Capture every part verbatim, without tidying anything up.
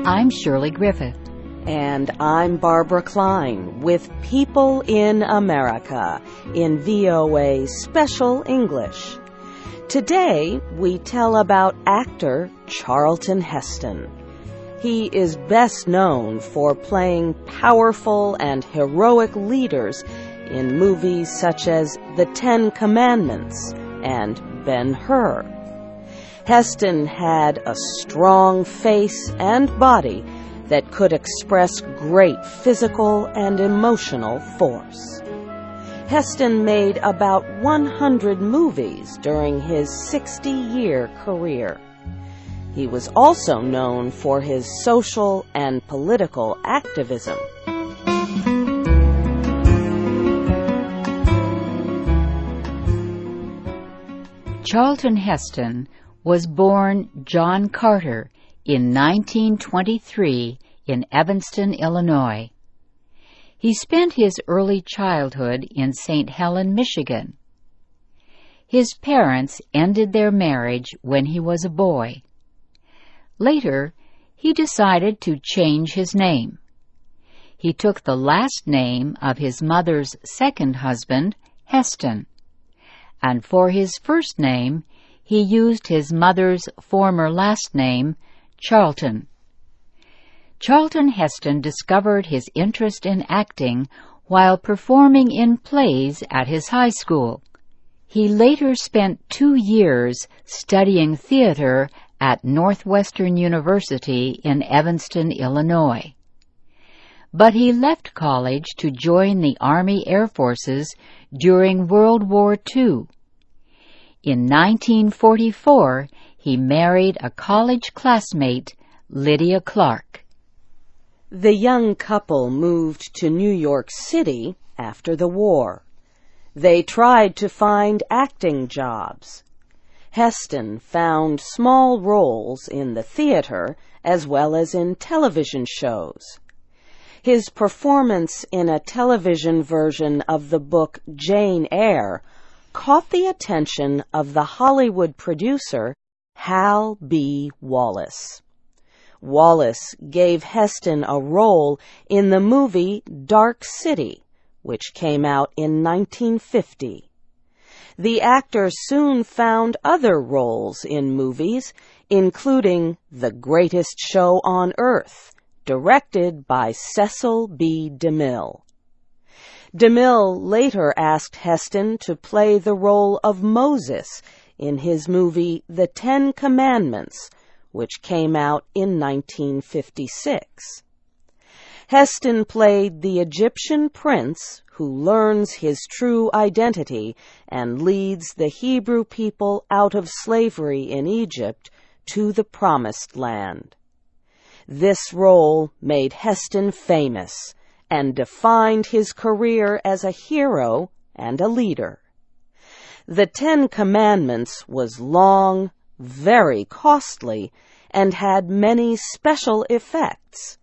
I'm Shirley Griffith. And I'm Barbara Klein with People in America in V O A Special English. Today, we tell about actor Charlton Heston. He is best known for playing powerful and heroic leaders in movies such as The Ten Commandments and Ben-Hur. Heston had a strong face and body that could express great physical and emotional force. Heston made about one hundred movies during his sixty-year career. He was also known for his social and political activism. Charlton Heston was born John Carter in nineteen twenty-three in Evanston, Illinois. He spent his early childhood in Saint Helen, Michigan. His parents ended their marriage when he was a boy. Later, he decided to change his name. He took the last name of his mother's second husband, Heston, and for his first name, he used his mother's former last name, Charlton. Charlton Heston discovered his interest in acting while performing in plays at his high school. He later spent two years studying theater at Northwestern University in Evanston, Illinois. But he left college to join the Army Air Forces during World War Two. In nineteen forty-four, he married a college classmate, Lydia Clark. The young couple moved to New York City after the war. They tried to find acting jobs. Heston found small roles in the theater as well as in television shows. His performance in a television version of the book Jane Eyre caught the attention of the Hollywood producer Hal B. Wallis. Wallis gave Heston a role in the movie Dark City, which came out in nineteen fifty. The actor soon found other roles in movies, including The Greatest Show on Earth, directed by Cecil B. DeMille. DeMille later asked Heston to play the role of Moses in his movie The Ten Commandments, which came out in nineteen fifty-six. Heston played the Egyptian prince who learns his true identity and leads the Hebrew people out of slavery in Egypt to the Promised Land. This role made Heston famous and defined his career as a hero and a leader. The Ten Commandments was long, very costly, and had many special effects.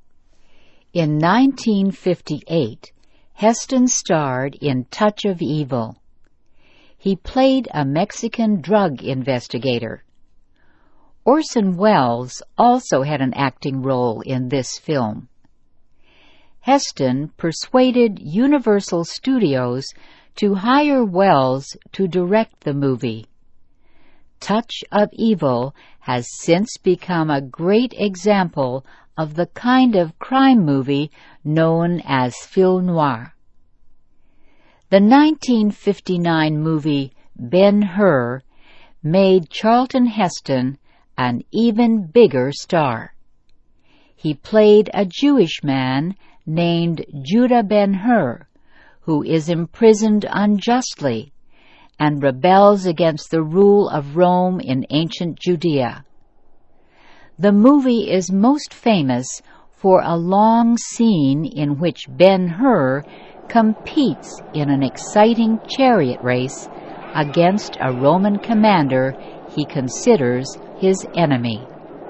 In nineteen fifty-eight, Heston starred in Touch of Evil. He played a Mexican drug investigator. Orson Welles also had an acting role in this film. Heston persuaded Universal Studios to hire Welles to direct the movie. Touch of Evil has since become a great example of the kind of crime movie known as film noir. The nineteen fifty-nine movie Ben-Hur made Charlton Heston an even bigger star. He played a Jewish man named Judah Ben-Hur, who is imprisoned unjustly and rebels against the rule of Rome in ancient Judea. The movie is most famous for a long scene in which Ben-Hur competes in an exciting chariot race against a Roman commander he considers his enemy.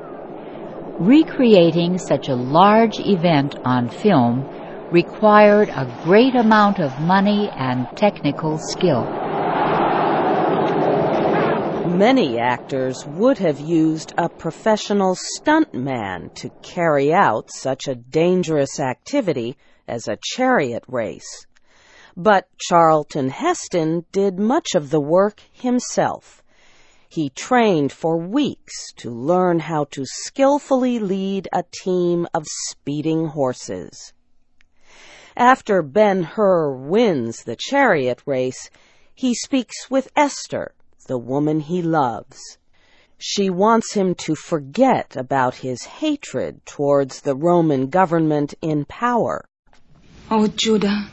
Recreating such a large event on film required a great amount of money and technical skill. Many actors would have used a professional stuntman to carry out such a dangerous activity as a chariot race. But Charlton Heston did much of the work himself. He trained for weeks to learn how to skillfully lead a team of speeding horses. After Ben-Hur wins the chariot race, he speaks with Esther, the woman he loves. She wants him to forget about his hatred towards the Roman government in power. Oh, Judah,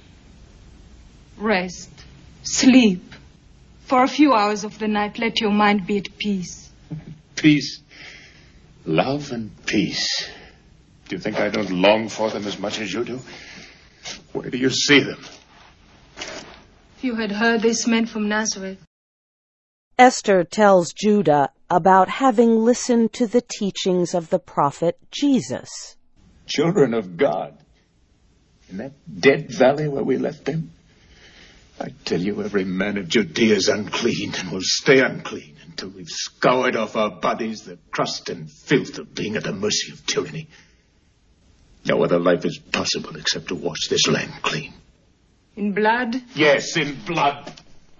rest, sleep. For a few hours of the night, let your mind be at peace. Peace. Love and peace. Do you think I don't long for them as much as you do? Where do you see them? If you had heard this man from Nazareth. Esther tells Judah about having listened to the teachings of the prophet Jesus. Children of God. In that dead valley where we left them? I tell you, every man of Judea is unclean and will stay unclean until we've scoured off our bodies the crust and filth of being at the mercy of tyranny. No other life is possible except to wash this land clean. In blood? Yes, in blood.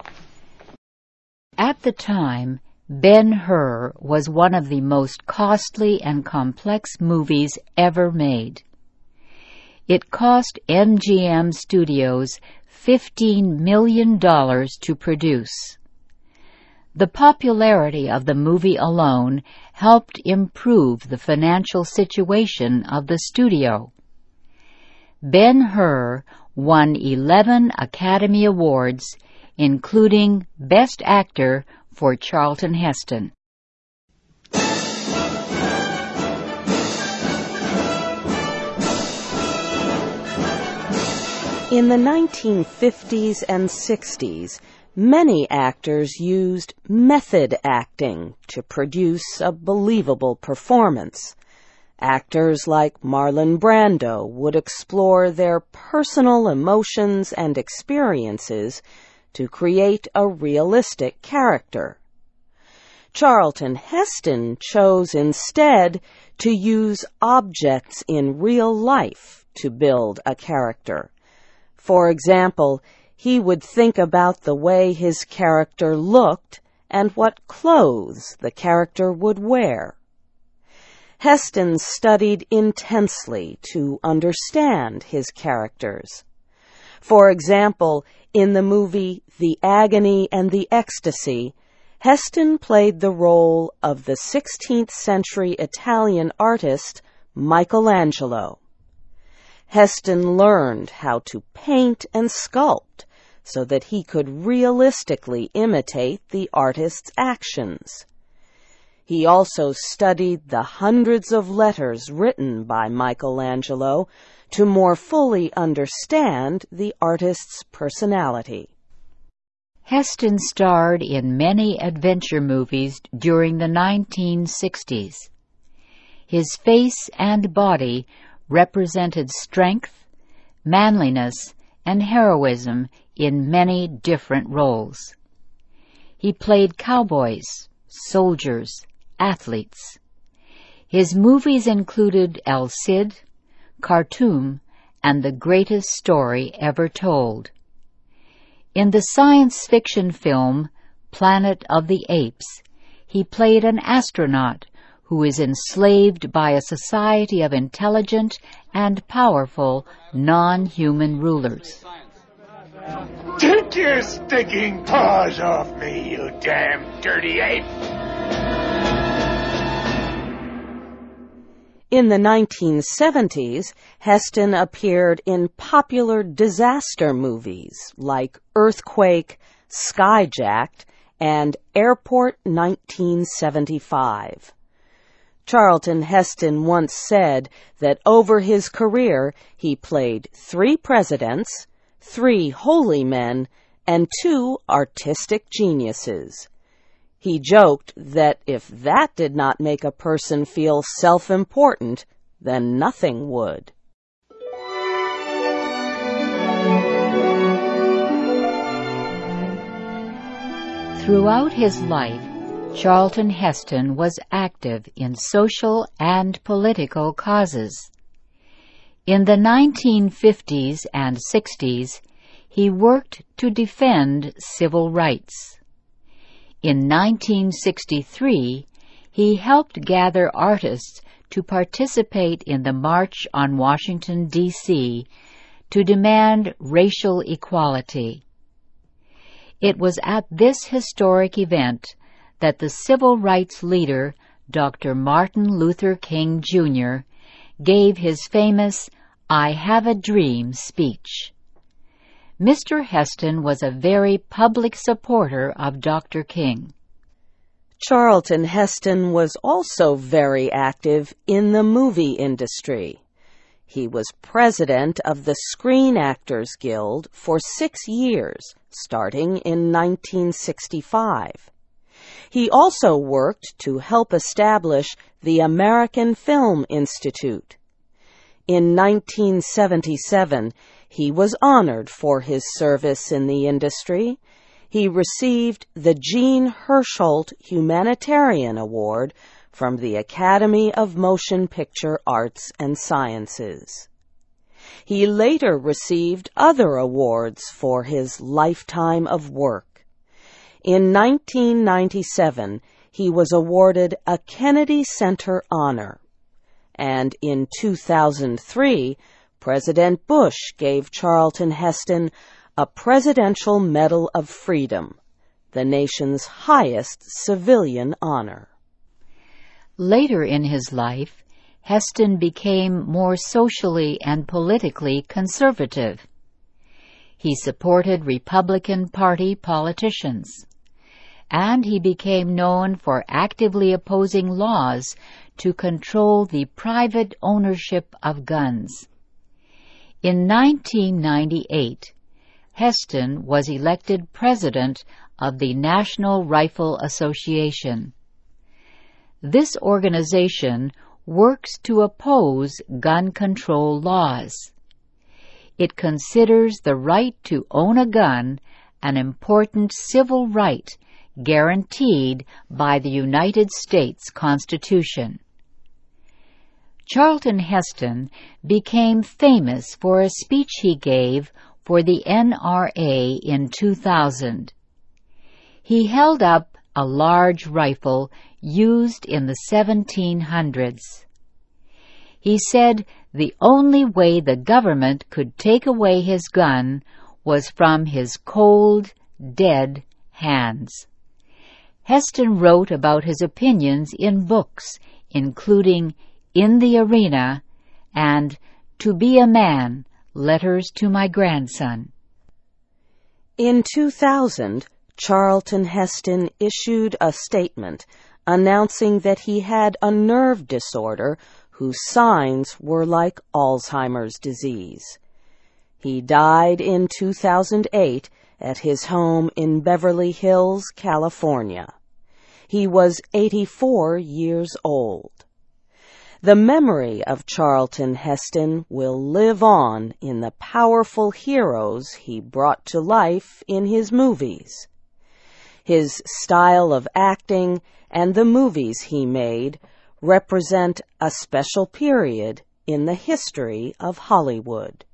At the time, Ben-Hur was one of the most costly and complex movies ever made. It cost M G M Studios fifteen million dollars to produce. The popularity of the movie alone helped improve the financial situation of the studio. Ben-Hur won eleven Academy Awards, including Best Actor for Charlton Heston. In the nineteen fifties and sixties, many actors used method acting to produce a believable performance. Actors like Marlon Brando would explore their personal emotions and experiences to create a realistic character. Charlton Heston chose instead to use objects in real life to build a character. For example, he would think about the way his character looked and what clothes the character would wear. Heston studied intensely to understand his characters. For example, in the movie The Agony and the Ecstasy, Heston played the role of the sixteenth century Italian artist Michelangelo. Heston learned how to paint and sculpt so that he could realistically imitate the artist's actions. He also studied the hundreds of letters written by Michelangelo to more fully understand the artist's personality. Heston starred in many adventure movies during the nineteen sixties. His face and body represented strength, manliness, and heroism in many different roles. He played cowboys, soldiers, athletes. His movies included El Cid, Khartoum, and The Greatest Story Ever Told. In the science fiction film Planet of the Apes, he played an astronaut who is enslaved by a society of intelligent and powerful non-human rulers. Take your stinking paws off me, you damn dirty ape! In the nineteen seventies, Heston appeared in popular disaster movies like Earthquake, Skyjacked, and Airport nineteen seventy-five. Charlton Heston once said that over his career he played three presidents, three holy men, and two artistic geniuses. He joked that if that did not make a person feel self-important, then nothing would. Throughout his life, Charlton Heston was active in social and political causes. In the nineteen fifties and sixties, he worked to defend civil rights. In nineteen sixty-three, he helped gather artists to participate in the March on Washington, D C to demand racial equality. It was at this historic event that the civil rights leader, Doctor Martin Luther King, Junior, gave his famous "I Have a Dream" speech. Mister Heston was a very public supporter of Doctor King. Charlton Heston was also very active in the movie industry. He was president of the Screen Actors Guild for six years, starting in nineteen sixty-five. He also worked to help establish the American Film Institute. In nineteen seventy-seven, he was honored for his service in the industry. He received the Jean Hersholt Humanitarian Award from the Academy of Motion Picture Arts and Sciences. He later received other awards for his lifetime of work. In nineteen ninety-seven, he was awarded a Kennedy Center Honor. And in two thousand three, President Bush gave Charlton Heston a Presidential Medal of Freedom, the nation's highest civilian honor. Later in his life, Heston became more socially and politically conservative. He supported Republican Party politicians, and he became known for actively opposing laws to control the private ownership of guns. In nineteen ninety-eight, Heston was elected president of the National Rifle Association. This organization works to oppose gun control laws. It considers the right to own a gun an important civil right guaranteed by the United States Constitution. Charlton Heston became famous for a speech he gave for the N R A in two thousand. He held up a large rifle used in the seventeen hundreds. He said the only way the government could take away his gun was from his cold, dead hands. Heston wrote about his opinions in books, including In the Arena and To Be a Man, Letters to My Grandson. In two thousand, Charlton Heston issued a statement announcing that he had a nerve disorder whose signs were like Alzheimer's disease. He died in two thousand eight at his home in Beverly Hills, California. He was eighty-four years old. The memory of Charlton Heston will live on in the powerful heroes he brought to life in his movies. His style of acting and the movies he made represent a special period in the history of Hollywood.